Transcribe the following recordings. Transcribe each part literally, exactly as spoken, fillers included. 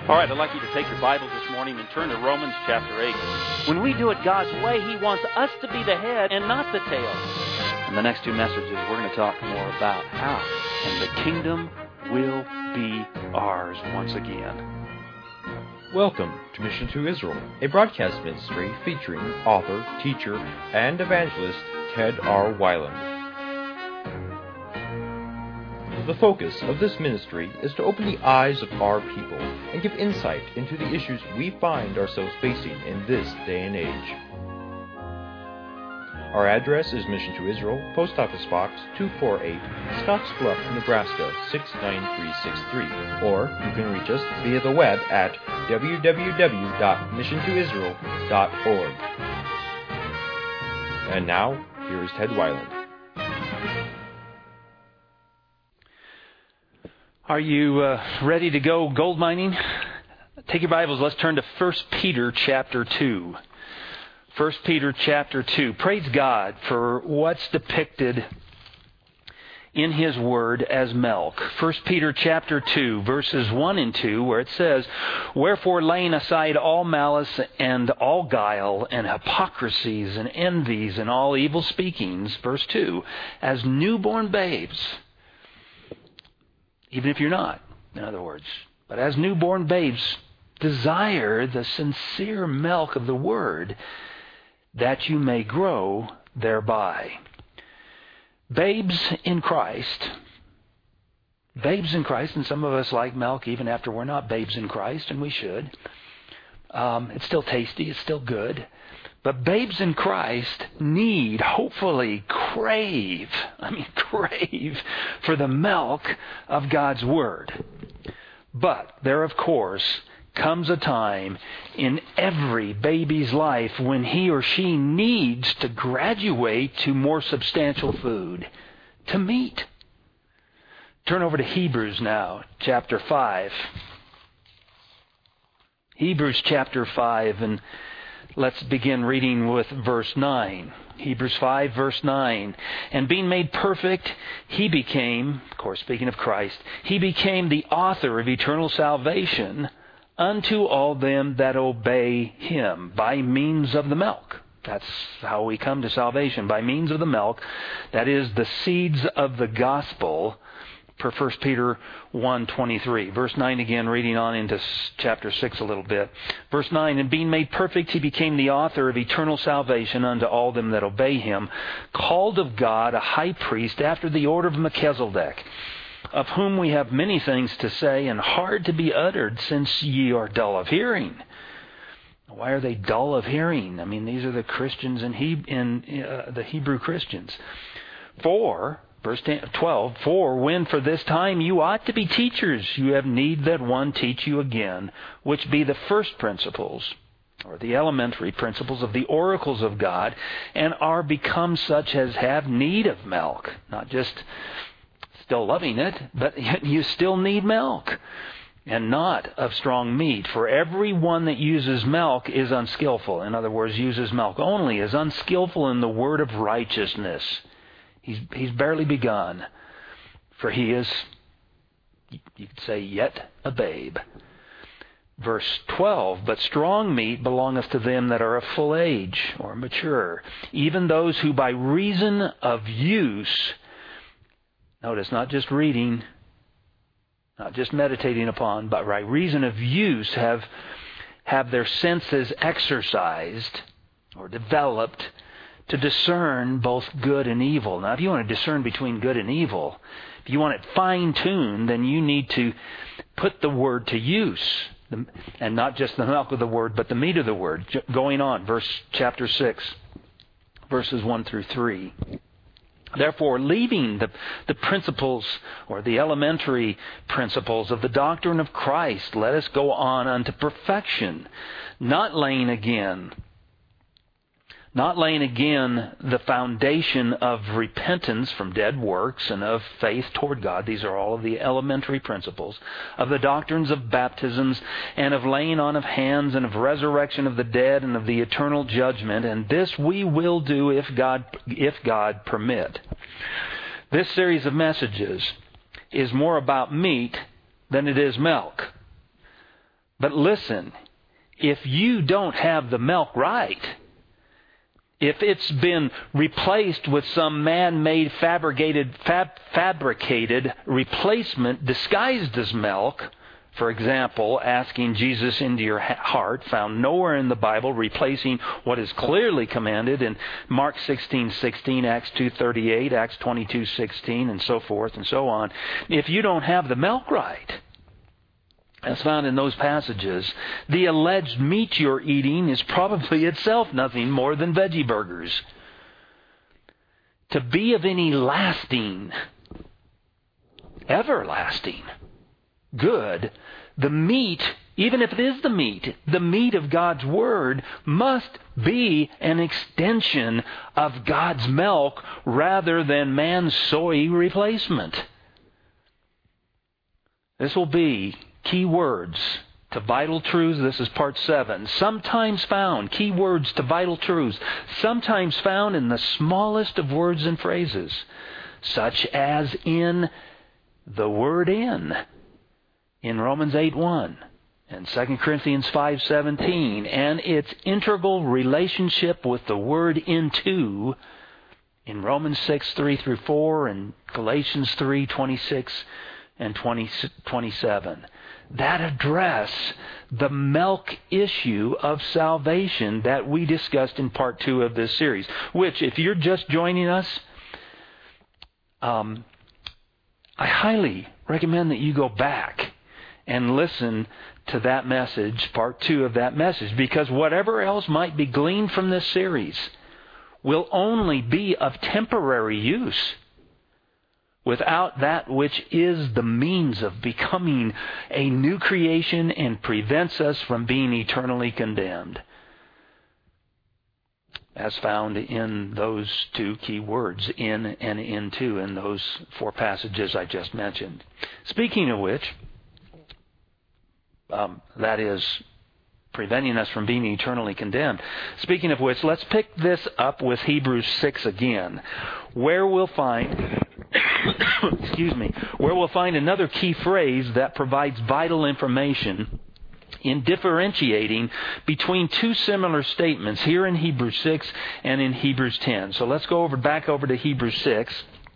All right, I'd like you to take your Bibles this morning and turn to Romans chapter eight. When we do it God's way, He wants us to be the head and not the tail. In the next two messages, we're going to talk more about how, and the kingdom will be ours once again. Welcome to Mission to Israel, a broadcast ministry featuring author, teacher, and evangelist Ted R. Weiland. The focus of this ministry is to open the eyes of our people and give insight into the issues we find ourselves facing in this day and age. Our address is Mission to Israel, Post Office Box two forty-eight, Scottsbluff, Nebraska six nine three six three, or you can reach us via the web at w w w dot mission to israel dot org. And now, here is Ted Weiland. Are you uh, ready to go gold mining? Take your Bibles. Let's turn to First Peter chapter two. First Peter chapter two. Praise God for what's depicted in His Word as milk. First Peter chapter two, verses one and two, where it says, "Wherefore laying aside all malice and all guile and hypocrisies and envies and all evil speakings," verse two, "as newborn babes," even if you're not, in other words, "but as newborn babes, desire the sincere milk of the Word, that you may grow thereby." Babes in Christ. Babes in Christ, and some of us like milk even after we're not babes in Christ, and we should. Um, it's still tasty, it's still good. But babes in Christ need, hopefully, crave, I mean crave, for the milk of God's Word. But there, of course, comes a time in every baby's life when he or she needs to graduate to more substantial food, to meat. Turn over to Hebrews now, chapter five. Hebrews chapter five, and let's begin reading with verse nine. Hebrews five, verse nine. "And being made perfect, He became," of course speaking of Christ, "He became the author of eternal salvation unto all them that obey Him by means of the milk." That's how we come to salvation, by means of the milk. That is the seeds of the gospel, per First Peter one twenty-three. Verse nine again, reading on into chapter six a little bit. Verse nine, "And being made perfect, He became the author of eternal salvation unto all them that obey Him, called of God a high priest after the order of Melchizedek, of whom we have many things to say and hard to be uttered, since ye are dull of hearing." Why are they dull of hearing? I mean, these are the Christians in, he, in uh, the Hebrew Christians. "For," verse twelve, "for when for this time you ought to be teachers, you have need that one teach you again, which be the first principles," or the elementary principles of the oracles of God, "and are become such as have need of milk," not just still loving it, but you still need milk, "and not of strong meat. For every one that uses milk is unskillful." In other words, uses milk only, is unskillful in the word of righteousness. He's, he's barely begun. For he is, you could say, yet a babe. Verse twelve, "But strong meat belongeth to them that are of full age," or mature, "even those who by reason of use," notice, not just reading, not just meditating upon, but by reason of use have, have their senses exercised or developed to discern both good and evil. Now, if you want to discern between good and evil, if you want it fine-tuned, then you need to put the Word to use. And not just the milk of the Word, but the meat of the Word. Going on, verse chapter six, verses one through three. "Therefore, leaving the, the principles or the elementary principles of the doctrine of Christ, let us go on unto perfection, not laying again, not laying again the foundation of repentance from dead works and of faith toward God." These are all of the elementary principles of the doctrines of baptisms and of laying on of hands and of resurrection of the dead and of the eternal judgment. "And this we will do if God, if God permit." This series of messages is more about meat than it is milk. But listen, if you don't have the milk right, if it's been replaced with some man-made fabricated, fab, fabricated replacement disguised as milk, for example, asking Jesus into your heart, found nowhere in the Bible, replacing what is clearly commanded in Mark sixteen sixteen, Acts two thirty-eight, Acts twenty-two sixteen, and so forth and so on. If you don't have the milk right, as found in those passages, the alleged meat you're eating is probably itself nothing more than veggie burgers. To be of any lasting, everlasting good, the meat, even if it is the meat, the meat of God's Word must be an extension of God's milk rather than man's soy replacement. This will be key words to vital truths. This is part seven. Sometimes found, key words to vital truths, sometimes found in the smallest of words and phrases, such as in the word in, in Romans eight one and Second Corinthians five seventeen, and its integral relationship with the word into in Romans six three through four and Galatians three twenty-six and twenty, twenty-seven. That address the milk issue of salvation that we discussed in part two of this series, which, if you're just joining us, um, I highly recommend that you go back and listen to that message, part two of that message, because whatever else might be gleaned from this series will only be of temporary use without that which is the means of becoming a new creation and prevents us from being eternally condemned, as found in those two key words, in and into, in those four passages I just mentioned. Speaking of which, um, that is preventing us from being eternally condemned. Speaking of which, let's pick this up with Hebrews six again, where we'll find, excuse me, where we'll find another key phrase that provides vital information in differentiating between two similar statements here in Hebrews six and in Hebrews ten. So let's go over back over to Hebrews six,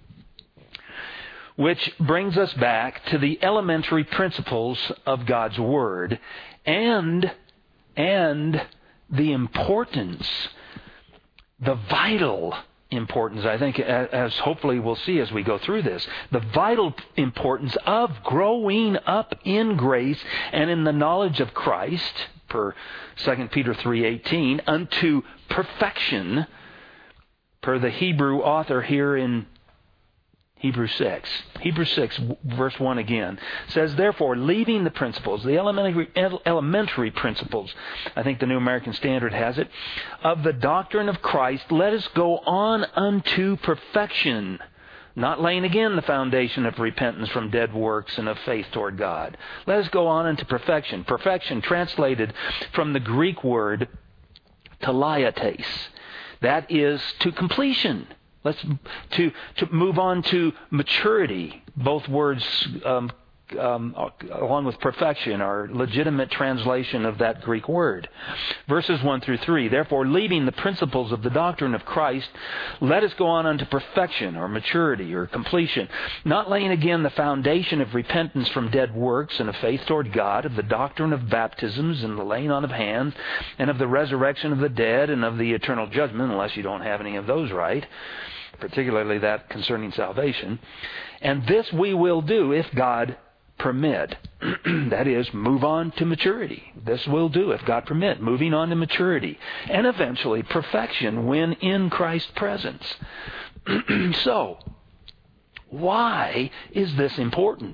which brings us back to the elementary principles of God's Word and and the importance, the vital importance, I think, as hopefully we'll see as we go through this, the vital importance of growing up in grace and in the knowledge of Christ, per Second Peter three eighteen, unto perfection, per the Hebrew author here in Hebrews six. Hebrews six, verse one again, says, therefore, leaving the principles, the elementary, elementary principles, I think the New American Standard has it, of the doctrine of Christ, let us go on unto perfection, not laying again the foundation of repentance from dead works and of faith toward God. Let us go on unto perfection. Perfection translated from the Greek word teleiotes. That is to completion. Let's to to move on to maturity. Both words, um, um, along with perfection, are legitimate translation of that Greek word. Verses one through three. Therefore, leaving the principles of the doctrine of Christ, let us go on unto perfection, or maturity, or completion, not laying again the foundation of repentance from dead works and of faith toward God, of the doctrine of baptisms and the laying on of hands, and of the resurrection of the dead and of the eternal judgment, unless you don't have any of those right, particularly that concerning salvation. And this we will do if God permit. That is, move on to maturity. This will do if God permit, moving on to maturity. And eventually perfection when in Christ's presence. So, why is this important?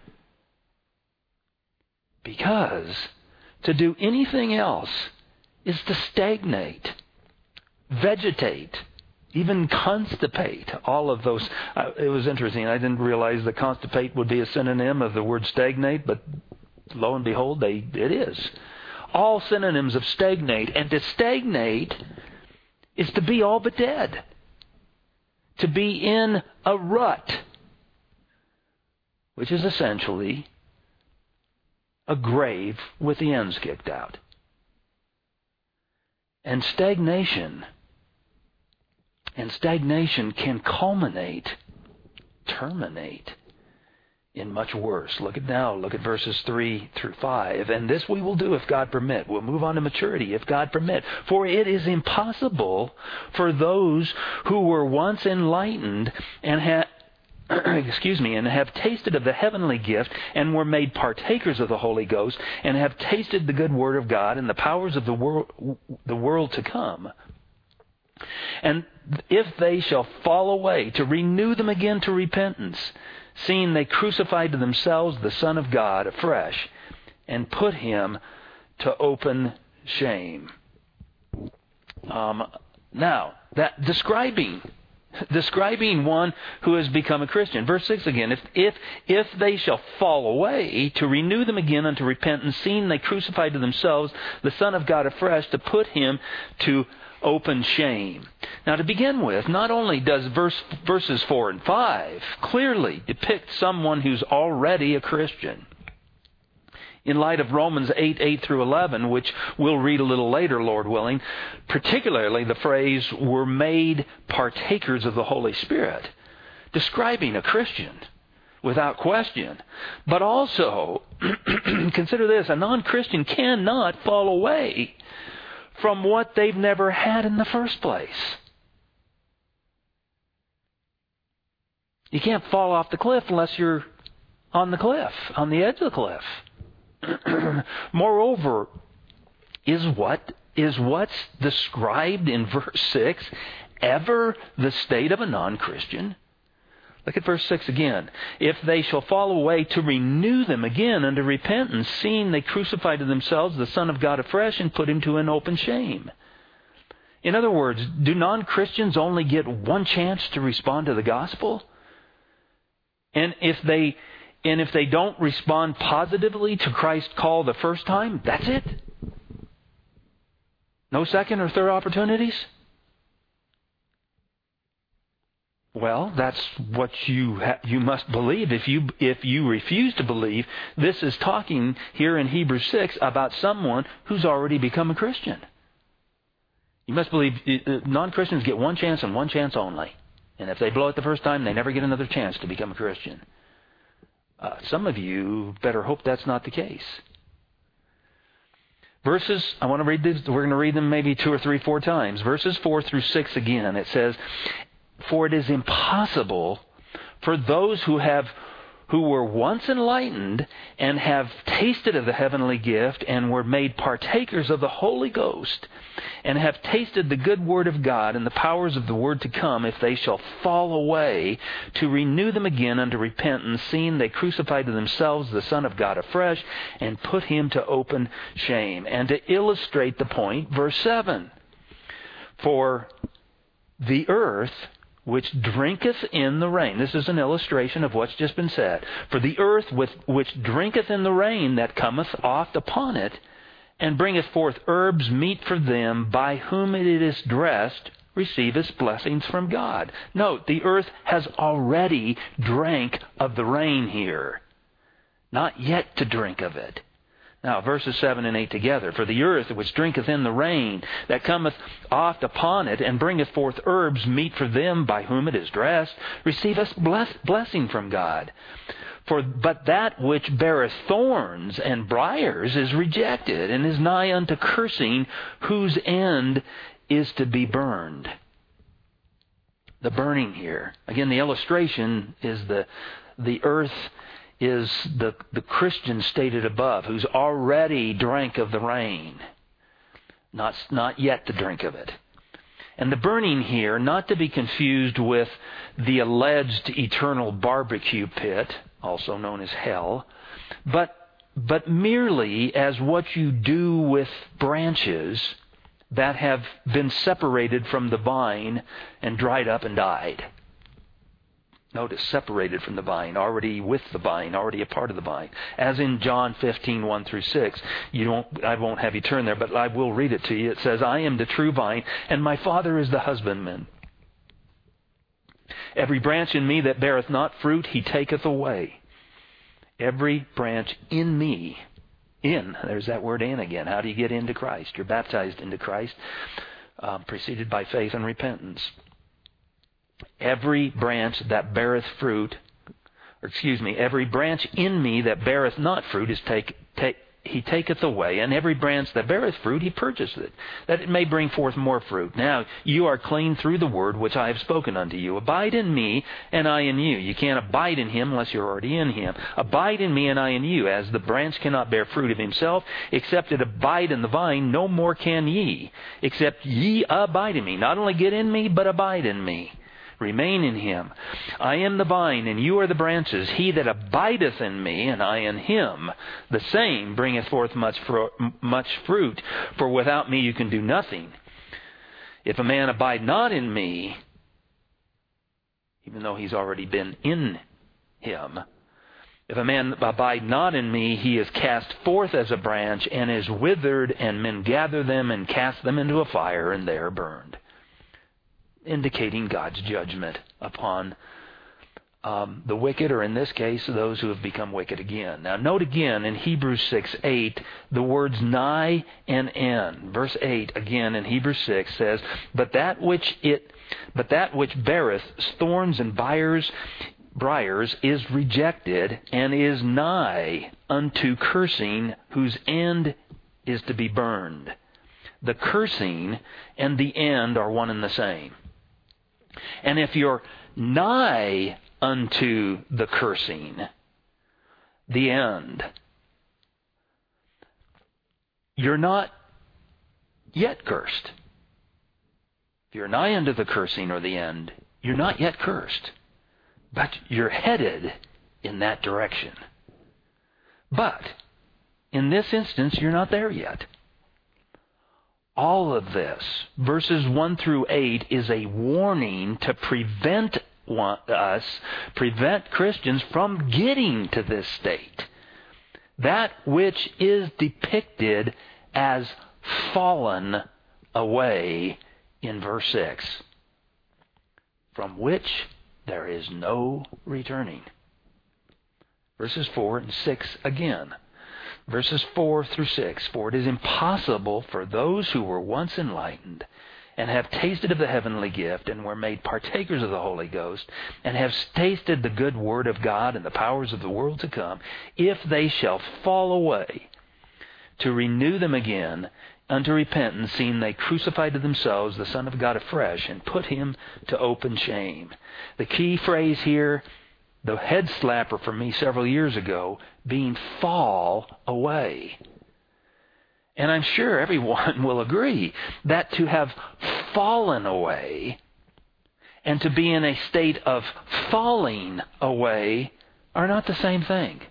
Because to do anything else is to stagnate, vegetate, even constipate. All of those. Uh, it was interesting. I didn't realize that constipate would be a synonym of the word stagnate, but lo and behold, they it is. All synonyms of stagnate. And to stagnate is to be all but dead. To be in a rut, which is essentially a grave with the ends kicked out. And stagnation, and stagnation can culminate, terminate in much worse. Look at now, look at verses three through five. And this we will do if God permit. We'll move on to maturity if God permit. For it is impossible for those who were once enlightened and have excuse me, and have tasted of the heavenly gift and were made partakers of the Holy Ghost and have tasted the good word of God and the powers of the world, the world to come. And if they shall fall away, to renew them again to repentance, seeing they crucified to themselves the Son of God afresh and put him to open shame. Um, now, that describing describing one who has become a Christian. Verse six again, if, if, if they shall fall away, to renew them again unto repentance, seeing they crucified to themselves the Son of God afresh, to put him to open shame. Now, to begin with, not only does verse, verses four and five clearly depict someone who's already a Christian, in light of Romans eight, eight through eleven, which we'll read a little later, Lord willing, particularly the phrase, were made partakers of the Holy Spirit, describing a Christian without question. But also, consider this, a non-Christian cannot fall away from what they've never had in the first place. You can't fall off the cliff unless you're on the cliff, on the edge of the cliff. Moreover, is what is what's described in verse six ever the state of a non-Christian? Look at verse six again. If they shall fall away, to renew them again unto repentance, seeing they crucified to themselves the Son of God afresh and put him to an open shame. In other words, do non-Christians only get one chance to respond to the gospel? And if they And if they don't respond positively to Christ's call the first time, that's it? No second or third opportunities? Well, that's what you ha- you must believe. If you if you refuse to believe, this is talking here in Hebrews six about someone who's already become a Christian. You must believe uh, non-Christians get one chance and one chance only. And if they blow it the first time, they never get another chance to become a Christian. Uh, some of you better hope that's not the case. Verses, I want to read these, we're going to read them maybe two or three, four times. Verses four through six again, it says, for it is impossible for those who have who were once enlightened and have tasted of the heavenly gift and were made partakers of the Holy Ghost and have tasted the good word of God and the powers of the word to come, if they shall fall away, to renew them again unto repentance, seeing they crucified to themselves the Son of God afresh and put him to open shame. And to illustrate the point, verse seven, for the earth which drinketh in the rain. This is an illustration of what's just been said. For the earth with, which drinketh in the rain that cometh oft upon it, and bringeth forth herbs meet for them, by whom it is dressed, receiveth blessings from God. Note, the earth has already drank of the rain here. Not yet to drink of it. Now, verses seven and eight together. For the earth which drinketh in the rain that cometh oft upon it, and bringeth forth herbs meet for them by whom it is dressed, receiveth bless, blessing from God. For but that which beareth thorns and briars is rejected, and is nigh unto cursing, whose end is to be burned. The burning here. Again, the illustration is the the earth is the, the Christian stated above, who's already drank of the rain, not, not yet to drink of it. And the burning here, not to be confused with the alleged eternal barbecue pit, also known as hell, but, but merely as what you do with branches that have been separated from the vine and dried up and died. Notice, separated from the vine, already with the vine, already a part of the vine. As in John fifteen, one through six. You don't, I won't have you turn there, but I will read it to you. It says, I am the true vine, and my Father is the husbandman. Every branch in me that beareth not fruit, he taketh away. Every branch in me In. There's that word in again. How do you get into Christ? You're baptized into Christ, um, preceded by faith and repentance. Every branch that beareth fruit, or excuse me, every branch in me that beareth not fruit is take, take, he taketh away, and every branch that beareth fruit, he purgeth it, that it may bring forth more fruit. Now you are clean through the word which I have spoken unto you. Abide in me, and I in you. You can't abide in him unless you're already in him. Abide in me, and I in you. As the branch cannot bear fruit of himself, except it abide in the vine, no more can ye, except ye abide in me. Not only get in me, but abide in me. Remain in him. I am the vine, and you are the branches. He that abideth in me, and I in him, the same bringeth forth much fru- much fruit. For without me you can do nothing. If a man abide not in me, even though he's already been in him, if a man abide not in me, he is cast forth as a branch, and is withered, and men gather them and cast them into a fire, and they are burned. Indicating God's judgment upon um, the wicked, or in this case, those who have become wicked again. Now note again in Hebrews six eight, the words nigh and in. Verse eight again in Hebrews six says, But that which it but that which beareth thorns and briars, briars is rejected, and is nigh unto cursing, whose end is to be burned. The cursing and the end are one and the same. And if you're nigh unto the cursing, the end, you're not yet cursed. If you're nigh unto the cursing or the end, you're not yet cursed. But you're headed in that direction. But in this instance, you're not there yet. All of this, verses one through eight, is a warning to prevent one, us, prevent Christians from getting to this state. That which is depicted as fallen away in verse six, from which there is no returning. Verses four and six again. Verses four through six, For it is impossible for those who were once enlightened, and have tasted of the heavenly gift, and were made partakers of the Holy Ghost, and have tasted the good word of God and the powers of the world to come, if they shall fall away, to renew them again unto repentance, seeing they crucified to themselves the Son of God afresh, and put him to open shame. The key phrase here, the head slapper for me several years ago, being fall away. And I'm sure everyone will agree that to have fallen away and to be in a state of falling away are not the same thing.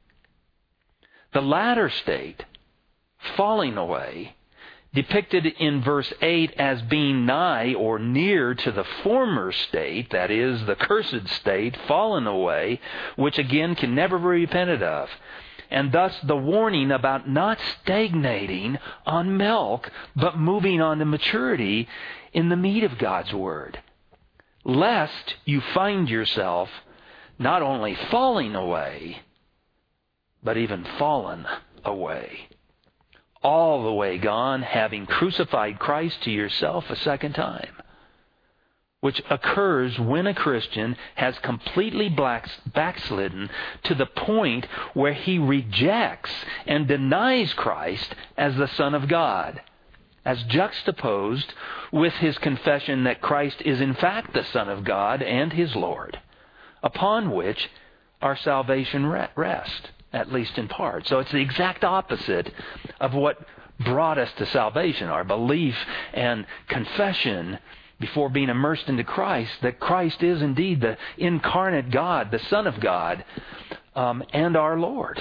The latter state, falling away, depicted in verse eight as being nigh or near to the former state, that is, the cursed state, fallen away, which again can never be repented of. And thus the warning about not stagnating on milk, but moving on to maturity in the meat of God's Word. Lest you find yourself not only falling away, but even fallen away. All the way gone, having crucified Christ to yourself a second time, which occurs when a Christian has completely backslidden to the point where he rejects and denies Christ as the Son of God, as juxtaposed with his confession that Christ is in fact the Son of God and his Lord, upon which our salvation rests. At least in part. So it's the exact opposite of what brought us to salvation, our belief and confession before being immersed into Christ, that Christ is indeed the incarnate God, the Son of God, um, and our Lord.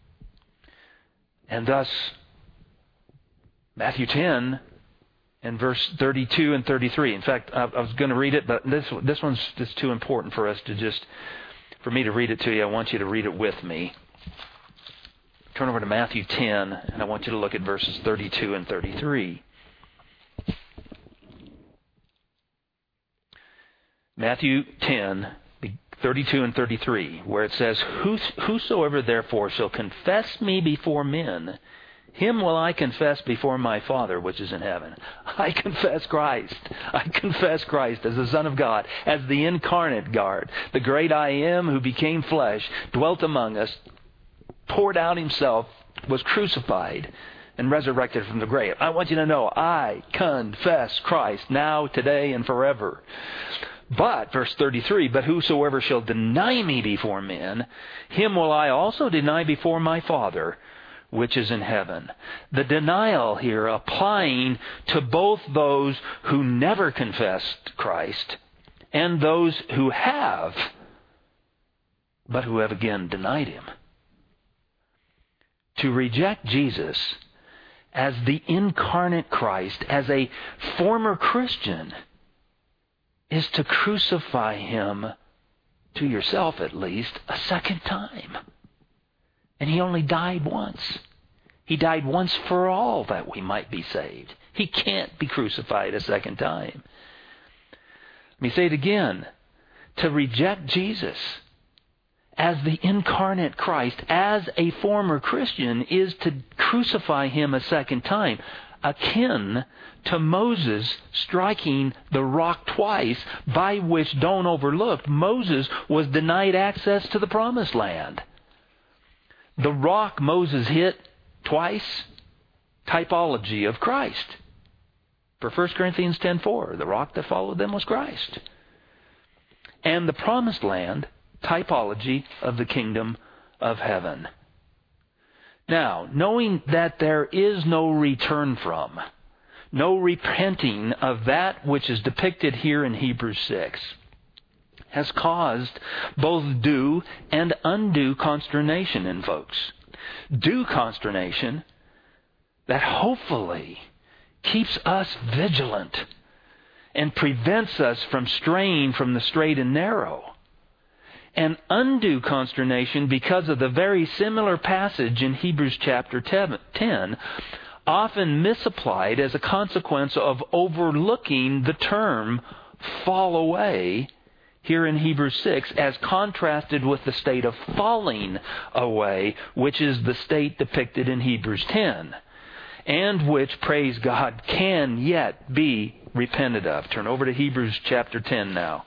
And thus, Matthew ten and verse thirty-two and thirty-three. In fact, I, I was going to read it, but this this one's just too important for us to just, for me to read it to you. I want you to read it with me. Turn over to Matthew ten, and I want you to look at verses thirty-two and thirty-three. Matthew ten, thirty-two and thirty-three, where it says, Whos- Whosoever therefore shall confess me before men, him will I confess before my Father which is in heaven. I confess Christ. I confess Christ as the Son of God, as the incarnate God, the great I Am who became flesh, dwelt among us, poured out himself, was crucified, and resurrected from the grave. I want you to know, I confess Christ now, today, and forever. But, verse thirty-three, but whosoever shall deny me before men, him will I also deny before my Father, which is in heaven. The denial here applying to both those who never confessed Christ and those who have, but who have again denied him. To reject Jesus as the incarnate Christ, as a former Christian, is to crucify him, to yourself at least, a second time. And he only died once. He died once for all that we might be saved. He can't be crucified a second time. Let me say it again. To reject Jesus as the incarnate Christ, as a former Christian, is to crucify him a second time, akin to Moses striking the rock twice, by which, don't overlook, Moses was denied access to the promised land. The rock Moses hit twice, typology of Christ. For First Corinthians ten four, the rock that followed them was Christ. And the promised land, typology of the kingdom of heaven. Now, knowing that there is no return from, no repenting of that which is depicted here in Hebrews six, has caused both due and undue consternation in folks. Due consternation that hopefully keeps us vigilant and prevents us from straying from the straight and narrow. And undue consternation because of the very similar passage in Hebrews chapter ten, often misapplied as a consequence of overlooking the term fall away here in Hebrews six, as contrasted with the state of falling away, which is the state depicted in Hebrews ten, and which, praise God, can yet be repented of. Turn over to Hebrews chapter ten now.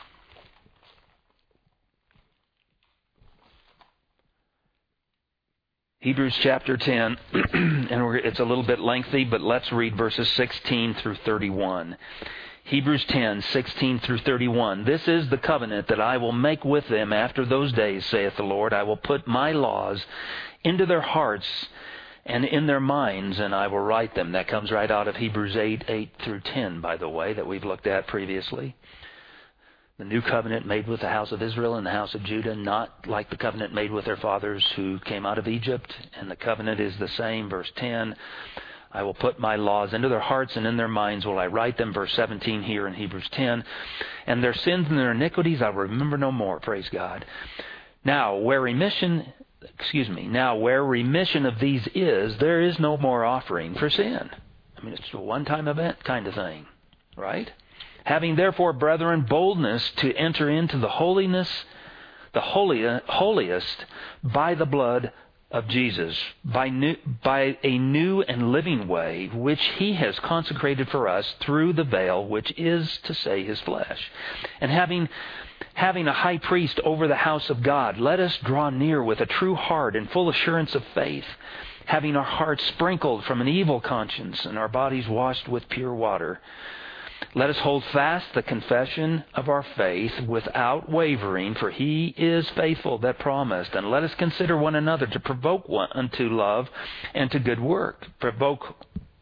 Hebrews chapter ten, and we're, it's a little bit lengthy, but let's read verses sixteen through thirty-one. Hebrews ten, sixteen through thirty-one. This is the covenant that I will make with them after those days, saith the Lord. I will put my laws into their hearts and in their minds, and I will write them. That comes right out of Hebrews eight, eight through ten, by the way, that we've looked at previously. The new covenant made with the house of Israel and the house of Judah, not like the covenant made with their fathers who came out of Egypt. And the covenant is the same. Verse ten, I will put my laws into their hearts and in their minds will I write them. Verse seventeen here in Hebrews ten. And their sins and their iniquities I will remember no more. Praise God. Now, where remission, excuse me, now where remission of these is, there is no more offering for sin. I mean, it's a one-time event kind of thing, right? Having therefore, brethren, boldness to enter into the holiness, the holy, holiest, by the blood of Jesus, by, new, by a new and living way, which he has consecrated for us through the veil, which is to say his flesh. And having, having a high priest over the house of God, let us draw near with a true heart and full assurance of faith, having our hearts sprinkled from an evil conscience and our bodies washed with pure water. Let us hold fast the confession of our faith without wavering, for he is faithful that promised. And let us consider one another to provoke one unto love and to good work. Provoke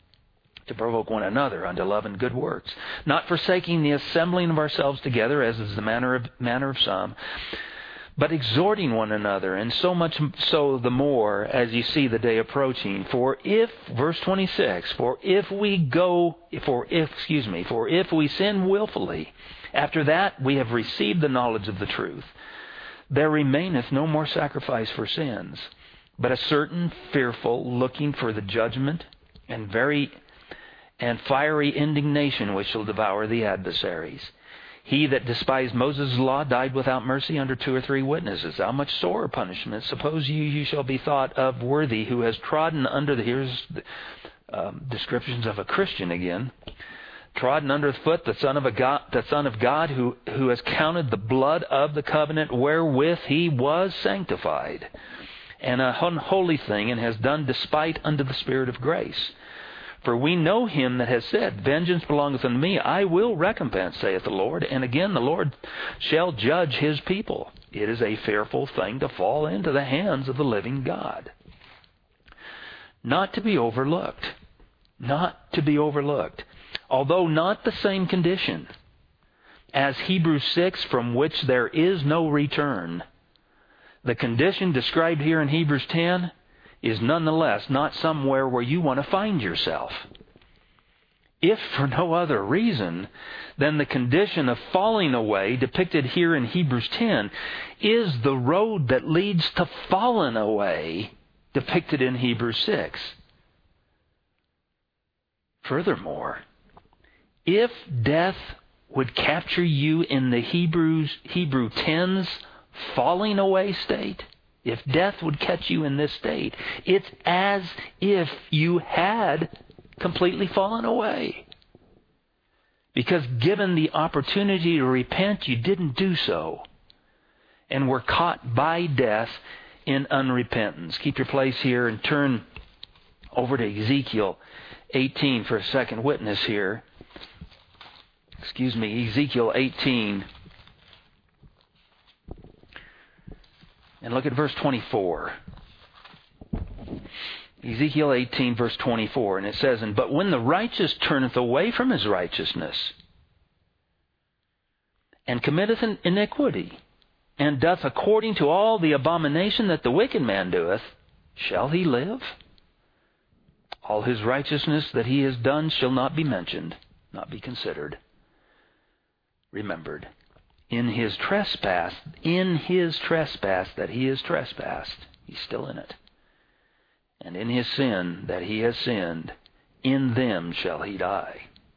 to provoke one another unto love and good works, not forsaking the assembling of ourselves together, as is the manner of manner of some, but exhorting one another, and so much so the more as you see the day approaching. For if, verse twenty-six, for if we go, for if, excuse me, for if we sin willfully, after that we have received the knowledge of the truth, there remaineth no more sacrifice for sins, but a certain fearful looking for the judgment and very and fiery indignation which shall devour the adversaries. He that despised Moses' law died without mercy under two or three witnesses. How much sorer punishment? Suppose you, you shall be thought of worthy, who has trodden under the, here's the, um, descriptions of a Christian again, trodden under the foot the Son of a God, the Son of God, who, who has counted the blood of the covenant wherewith he was sanctified, and an unholy thing, and has done despite unto the Spirit of grace. For we know him that has said, Vengeance belongeth unto me, I will recompense, saith the Lord. And again the Lord shall judge his people. It is a fearful thing to fall into the hands of the living God. Not to be overlooked. Not to be overlooked. Although not the same condition as Hebrews six, from which there is no return, the condition described here in Hebrews ten is nonetheless not somewhere where you want to find yourself. If for no other reason than the condition of falling away depicted here in Hebrews ten is the road that leads to fallen away depicted in Hebrews six. Furthermore, if death would capture you in the Hebrews Hebrew ten's falling away state, if death would catch you in this state, it's as if you had completely fallen away. Because given the opportunity to repent, you didn't do so, and were caught by death in unrepentance. Keep your place here and turn over to Ezekiel eighteen for a second witness here. Excuse me, Ezekiel eighteen. And look at verse twenty-four. Ezekiel eighteen, verse twenty-four. And it says, And but when the righteous turneth away from his righteousness, and committeth an iniquity, and doth according to all the abomination that the wicked man doeth, shall he live? All his righteousness that he has done shall not be mentioned, not be considered, remembered. In his trespass, in his trespass that he has trespassed, he's still in it. And in his sin that he has sinned, in them shall he die.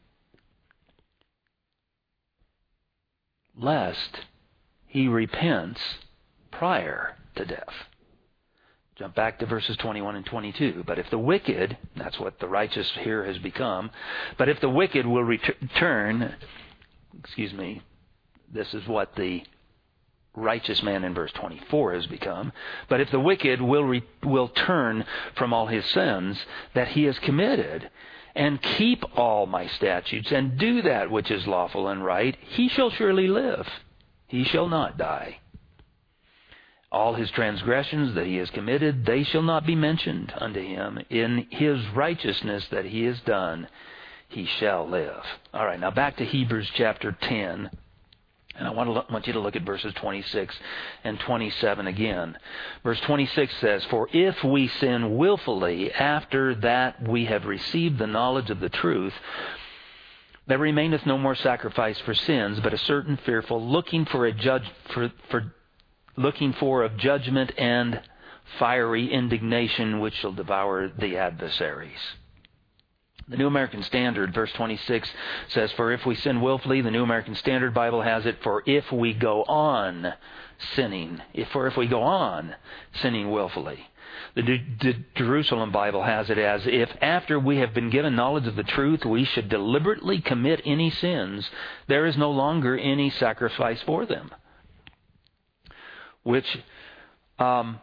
Lest he repents prior to death. Jump back to verses twenty-one and twenty-two. But if the wicked, that's what the righteous here has become, but if the wicked will return, excuse me, this is what the righteous man in verse twenty-four has become. But if the wicked will re, will turn from all his sins that he has committed, and keep all my statutes, and do that which is lawful and right, he shall surely live. He shall not die. All his transgressions that he has committed, they shall not be mentioned unto him. In his righteousness that he has done, he shall live. All right, now back to Hebrews chapter ten. And I want, to look, want you to look at verses twenty-six and twenty-seven again. Verse twenty-six says, For if we sin willfully after that we have received the knowledge of the truth, there remaineth no more sacrifice for sins, but a certain fearful looking for a judge for, for looking for of judgment and fiery indignation which shall devour the adversaries. The New American Standard, verse twenty-six, says, For if we sin willfully, the New American Standard Bible has it, for if we go on sinning, if for if we go on sinning willfully. The, the Jerusalem Bible has it as, if after we have been given knowledge of the truth, we should deliberately commit any sins, there is no longer any sacrifice for them. Which um,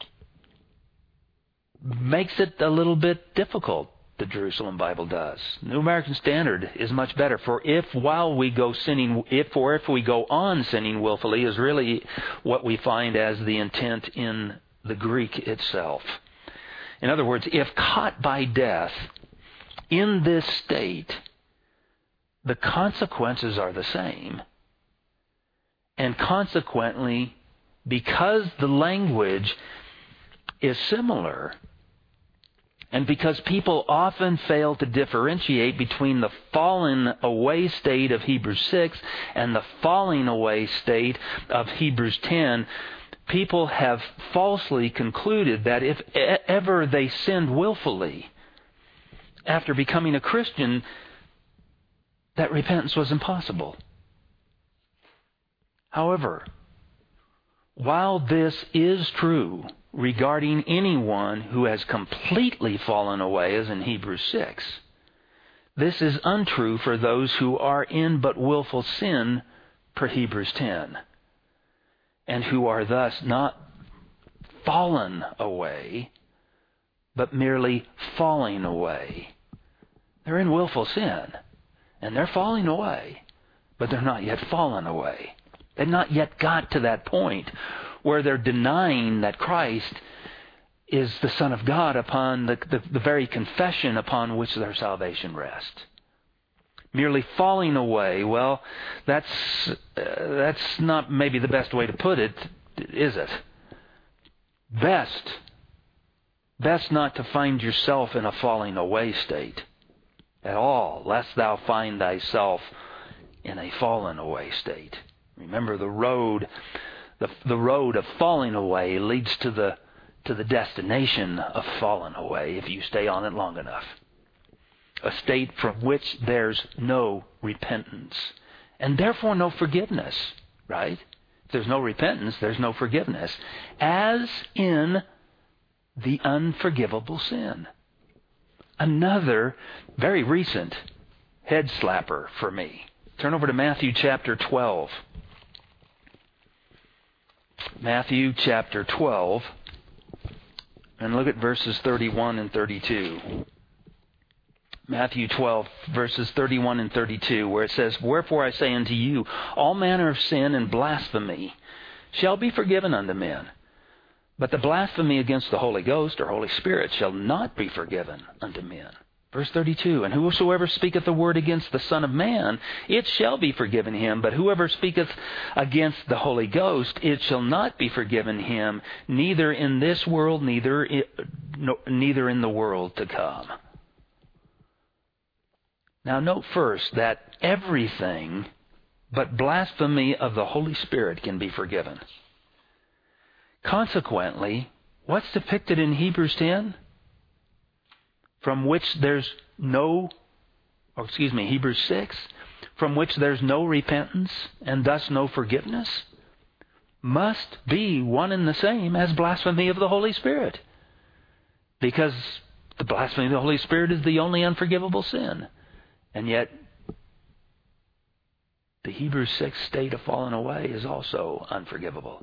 makes it a little bit difficult. The Jerusalem Bible does. New American Standard is much better. For if while we go sinning, if or if we go on sinning willfully, is really what we find as the intent in the Greek itself. In other words, if caught by death in this state, the consequences are the same. And consequently, because the language is similar, and because people often fail to differentiate between the fallen away state of Hebrews six and the falling away state of Hebrews ten, people have falsely concluded that if ever they sinned willfully after becoming a Christian, that repentance was impossible. However, while this is true regarding anyone who has completely fallen away, as in Hebrews six, this is untrue for those who are in but willful sin, per Hebrews ten, and who are thus not fallen away, but merely falling away. They're in willful sin, and they're falling away, but they're not yet fallen away. They've not yet got to that point where they're denying that Christ is the Son of God upon the, the, the very confession upon which their salvation rests. Merely falling away, well, that's uh, that's not maybe the best way to put it, is it? Best, best not to find yourself in a falling away state at all, lest thou find thyself in a fallen away state. Remember, the road, the the road of falling away leads to the to the destination of falling away if you stay on it long enough. A state from which there's no repentance, and therefore no forgiveness, right? If there's no repentance, there's no forgiveness, as in the unforgivable sin. Another very recent head slapper for me. Turn over to Matthew chapter twelve. Matthew chapter twelve, and look at verses thirty-one and thirty-two. Matthew twelve, verses thirty-one and thirty-two, where it says, "Wherefore I say unto you, all manner of sin and blasphemy shall be forgiven unto men. But the blasphemy against the Holy Ghost or Holy Spirit shall not be forgiven unto men." Verse thirty-two, "And whosoever speaketh a word against the Son of Man, it shall be forgiven him. But whoever speaketh against the Holy Ghost, it shall not be forgiven him, neither in this world, neither in, no, neither in the world to come." Now note first that everything but blasphemy of the Holy Spirit can be forgiven. Consequently, what's depicted in Hebrews ten? From which there's no, or excuse me, Hebrews six, from which there's no repentance and thus no forgiveness, must be one and the same as blasphemy of the Holy Spirit. Because the blasphemy of the Holy Spirit is the only unforgivable sin. And yet, the Hebrews six state of falling away is also unforgivable.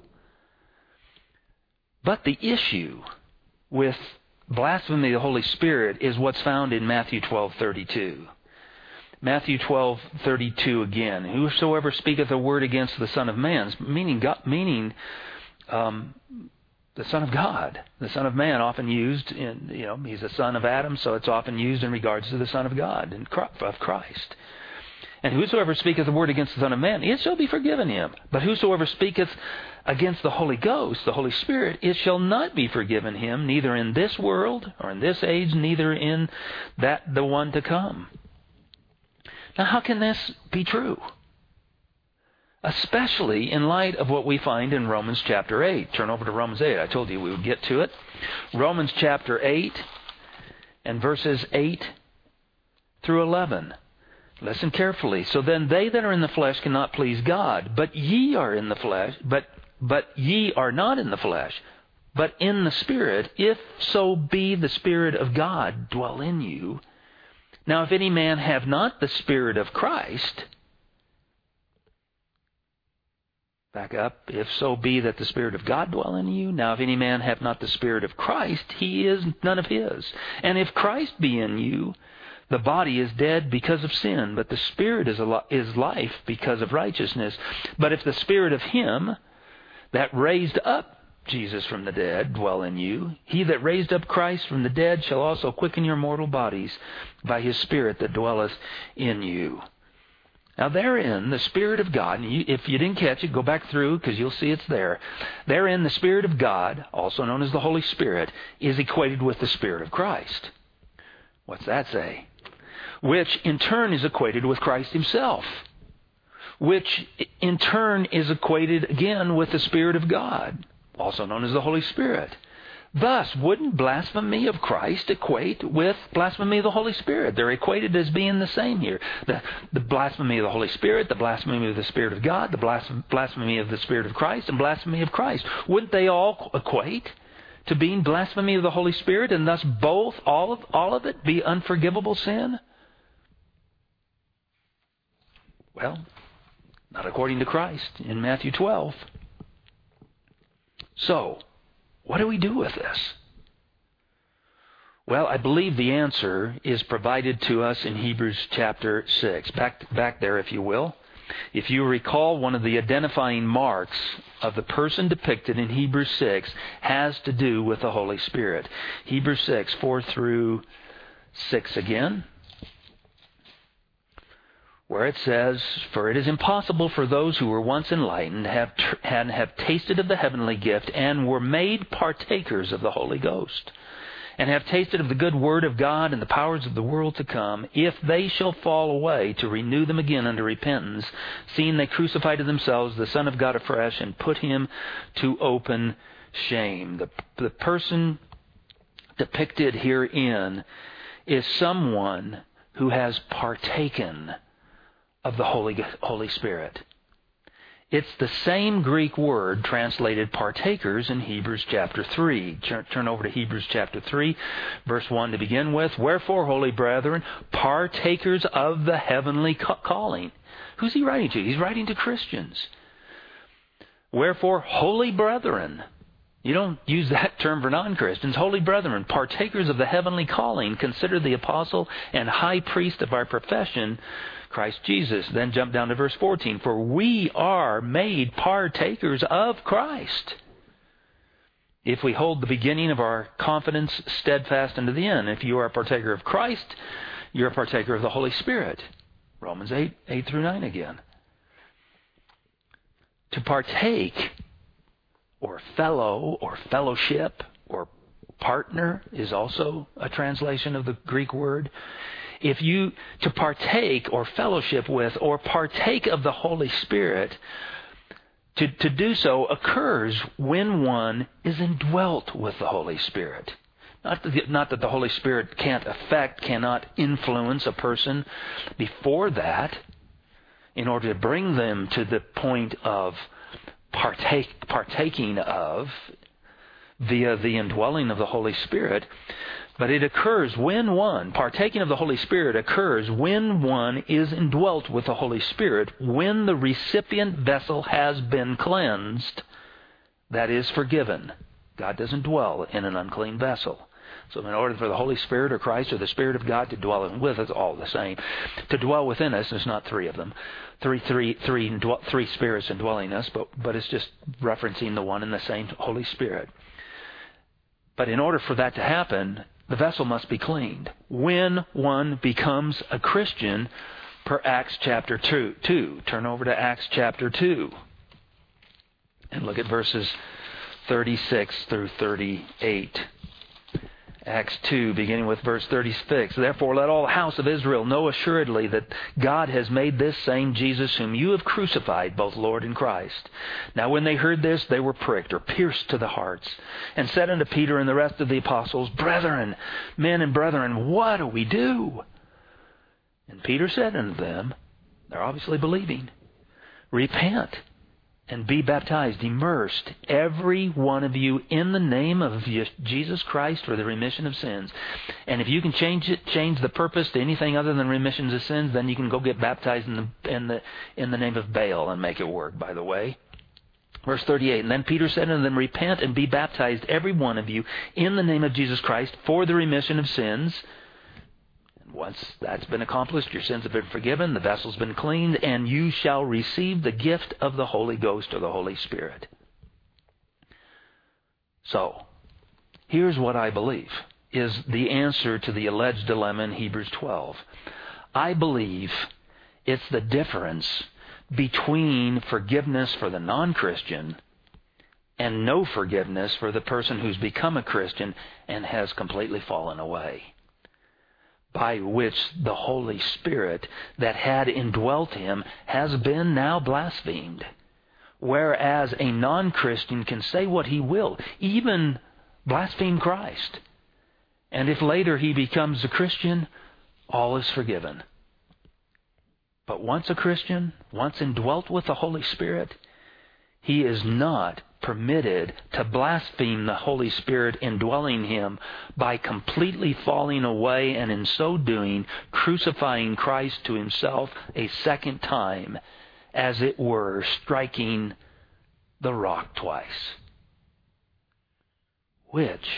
But the issue with blasphemy of the Holy Spirit is what's found in Matthew twelve thirty-two. Matthew twelve thirty-two again. "Whosoever speaketh a word against the Son of Man," meaning God, meaning um, the Son of God, the Son of Man, often used in, you know, he's the son of Adam, so it's often used in regards to the Son of God and of Christ. "And whosoever speaketh a word against the Son of Man, it shall be forgiven him. But whosoever speaketh against the Holy Ghost, the Holy Spirit, it shall not be forgiven him, neither in this world or in this age, neither in that the one to come." Now, how can this be true? Especially in light of what we find in Romans chapter eight. Turn over to Romans eight. I told you we would get to it. Romans chapter eight and verses eight through eleven. Listen carefully. "So then they that are in the flesh cannot please God, but ye are in the flesh, but but ye are not in the flesh, but in the Spirit, if so be the Spirit of God dwell in you. Now if any man have not the Spirit of Christ," back up, "if so be that the Spirit of God dwell in you. Now if any man have not the Spirit of Christ, he is none of his. And if Christ be in you, the body is dead because of sin, but the Spirit is, al- is life because of righteousness. But if the Spirit of him that raised up Jesus from the dead dwell in you, he that raised up Christ from the dead shall also quicken your mortal bodies by his Spirit that dwelleth in you." Now therein, the Spirit of God, and you, if you didn't catch it, go back through because you'll see it's there. Therein, the Spirit of God, also known as the Holy Spirit, is equated with the Spirit of Christ. What's that say? Which in turn is equated with Christ himself, which in turn is equated again with the Spirit of God, also known as the Holy Spirit. Thus, wouldn't blasphemy of Christ equate with blasphemy of the Holy Spirit? They're equated as being the same here. The, the blasphemy of the Holy Spirit, the blasphemy of the Spirit of God, the blasphemy of the Spirit of Christ, and blasphemy of Christ. Wouldn't they all equate to being blasphemy of the Holy Spirit, and thus both, all of, all of it, be unforgivable sin? Well, not according to Christ in Matthew twelve. So, what do we do with this? Well, I believe the answer is provided to us in Hebrews chapter six. Back, back there, if you will. If you recall, one of the identifying marks of the person depicted in Hebrews six has to do with the Holy Spirit. Hebrews six, four through six again, where it says, "For it is impossible for those who were once enlightened have tr- and have tasted of the heavenly gift and were made partakers of the Holy Ghost, and have tasted of the good word of God and the powers of the world to come, if they shall fall away, to renew them again unto repentance, seeing they crucify to themselves the Son of God afresh and put him to open shame." The, the person depicted herein is someone who has partaken of the Holy, Holy Spirit. It's the same Greek word translated partakers in Hebrews chapter three. Turn over to Hebrews chapter three, verse one to begin with. "Wherefore, holy brethren, partakers of the heavenly calling." Who's he writing to? He's writing to Christians. "Wherefore, holy brethren." You don't use that term for non-Christians. "Holy brethren, partakers of the heavenly calling, consider the apostle and high priest of our profession, Christ Jesus." Then jump down to verse fourteen. "For we are made partakers of Christ, if we hold the beginning of our confidence steadfast unto the end." If you are a partaker of Christ, you're a partaker of the Holy Spirit. Romans eight, eight through nine again. To partake, or fellow, or fellowship, or partner is also a translation of the Greek word. If you, to partake or fellowship with or partake of the Holy Spirit, to, to do so occurs when one is indwelt with the Holy Spirit. Not that, not that the Holy Spirit can't affect, cannot influence a person before that in order to bring them to the point of partake, partaking of via the indwelling of the Holy Spirit. But it occurs when one, partaking of the Holy Spirit occurs when one is indwelt with the Holy Spirit, when the recipient vessel has been cleansed, that is, forgiven. God doesn't dwell in an unclean vessel. So in order for the Holy Spirit or Christ or the Spirit of God to dwell in with us, all the same, to dwell within us, there's not three of them, three, three, three, three spirits indwelling us, but, but it's just referencing the one and the same Holy Spirit. But in order for that to happen, the vessel must be cleaned. When one becomes a Christian, per Acts chapter two, two. Turn over to Acts chapter two and look at verses thirty-six through thirty-eight. Acts two, beginning with verse thirty-six. "Therefore let all the house of Israel know assuredly that God has made this same Jesus whom you have crucified, both Lord and Christ. Now when they heard this, they were pricked," or pierced to the hearts, "and said unto Peter and the rest of the apostles, Brethren, men and brethren, what do we do? And Peter said unto them," they're obviously believing, "Repent and be baptized, immersed, every one of you, in the name of Jesus Christ for the remission of sins." And if you can change it, change the purpose to anything other than remissions of sins, then you can go get baptized in the in the in the name of Baal and make it work, by the way. Verse thirty-eight, "And then Peter said unto them, Repent and be baptized, every one of you, in the name of Jesus Christ for the remission of sins." Once that's been accomplished, your sins have been forgiven, the vessel's been cleaned, and you shall receive the gift of the Holy Ghost or the Holy Spirit. So, here's what I believe is the answer to the alleged dilemma in Hebrews twelve. I believe it's the difference between forgiveness for the non-Christian and no forgiveness for the person who's become a Christian and has completely fallen away, by which the Holy Spirit that had indwelt him has been now blasphemed. Whereas a non-Christian can say what he will, even blaspheme Christ. And if later he becomes a Christian, all is forgiven. But once a Christian, once indwelt with the Holy Spirit, he is not permitted to blaspheme the Holy Spirit indwelling him by completely falling away and in so doing crucifying Christ to himself a second time, as it were striking the rock twice. Which,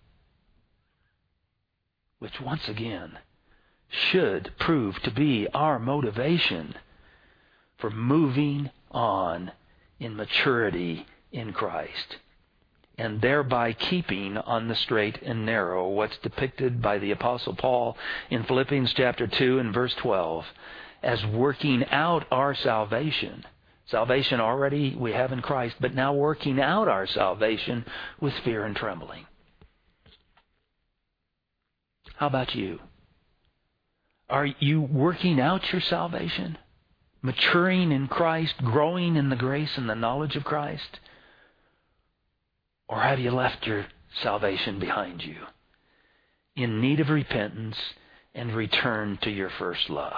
which once again should prove to be our motivation for moving on in maturity in Christ, and thereby keeping on the straight and narrow, what's depicted by the Apostle Paul in Philippians chapter two and verse twelve, as working out our salvation. Salvation already we have in Christ, but now working out our salvation with fear and trembling. How about you? Are you working out your salvation? Maturing in Christ, growing in the grace and the knowledge of Christ? Or have you left your salvation behind you, in need of repentance and return to your first love?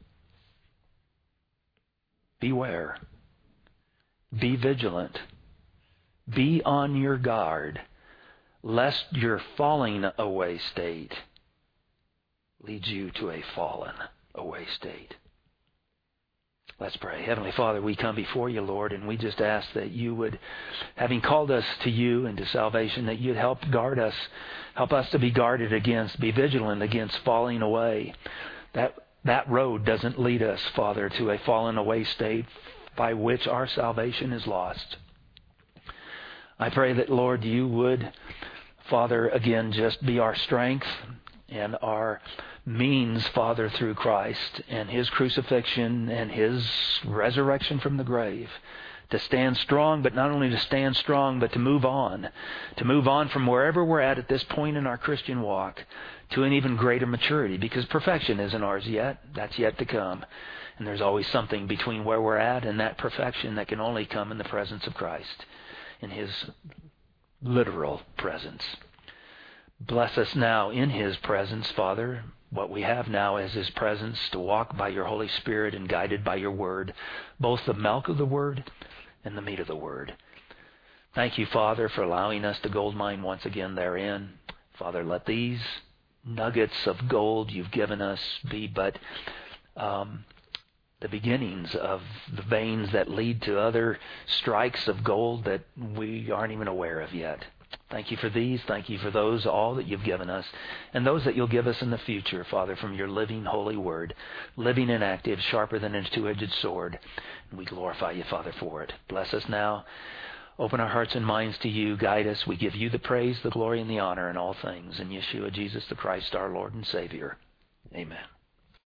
Beware. Be vigilant. Be on your guard, lest your falling away state leads you to a fallen away state. Let's pray. Heavenly Father, we come before you, Lord, and we just ask that you would, having called us to you and to salvation, that you'd help guard us, help us to be guarded against, be vigilant against falling away. That that road doesn't lead us, Father, to a fallen away state by which our salvation is lost. I pray that, Lord, you would, Father, again, just be our strength and our means, Father, through Christ and his crucifixion and his resurrection from the grave, to stand strong, but not only to stand strong, but to move on, to move on from wherever we're at at this point in our Christian walk to an even greater maturity, because perfection isn't ours yet. That's yet to come. And there's always something between where we're at and that perfection that can only come in the presence of Christ, in his literal presence. Bless us now in his presence, Father. What we have now is his presence, to walk by your Holy Spirit and guided by your word, both the milk of the word and the meat of the word. Thank you, Father, for allowing us to gold mine once again therein. Father, let these nuggets of gold you've given us be but um, the beginnings of the veins that lead to other strikes of gold that we aren't even aware of yet. Thank you for these. Thank you for those, all that you've given us, and those that you'll give us in the future, Father, from your living, holy word, living and active, sharper than a two-edged sword. And we glorify you, Father, for it. Bless us now. Open our hearts and minds to you. Guide us. We give you the praise, the glory, and the honor in all things. In Yeshua, Jesus the Christ, our Lord and Savior. Amen.